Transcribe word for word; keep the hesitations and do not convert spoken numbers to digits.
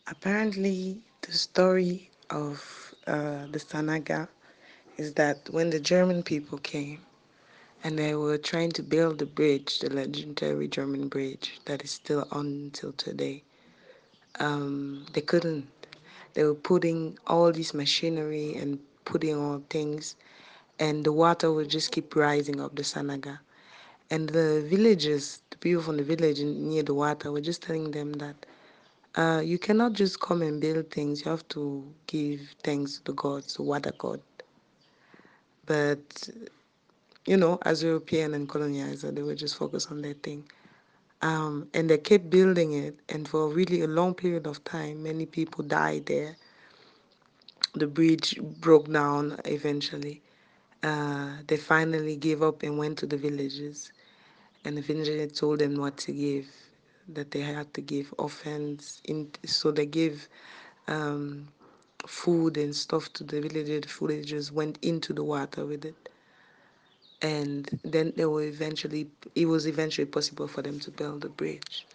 Apparently, the story of uh, the Sanaga is that when the German people came and they were trying to build the bridge, the legendary German bridge that is still on until today, um, they couldn't. They were putting all this machinery and putting all things, and the water would just keep rising up the Sanaga. And the villagers, the people from the village near the water, were just telling them that uh, you cannot just come and build things. You have to give thanks to the gods, the water god. But you know, as European and colonizer, they were just focused on their thing. Um, and they kept building it, and for really a long period of time, many people died there. The bridge broke down eventually. Uh, they finally gave up and went to the villages, and the villagers told them what to give, that they had to give offense. In, so they gave um, food and stuff to the villagers. The villagers went into the water with it, and then they were eventually. It was eventually possible for them to build the bridge.